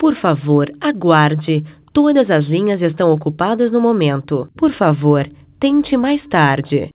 Por favor, aguarde. Todas as linhas estão ocupadas no momento. Por favor, tente mais tarde.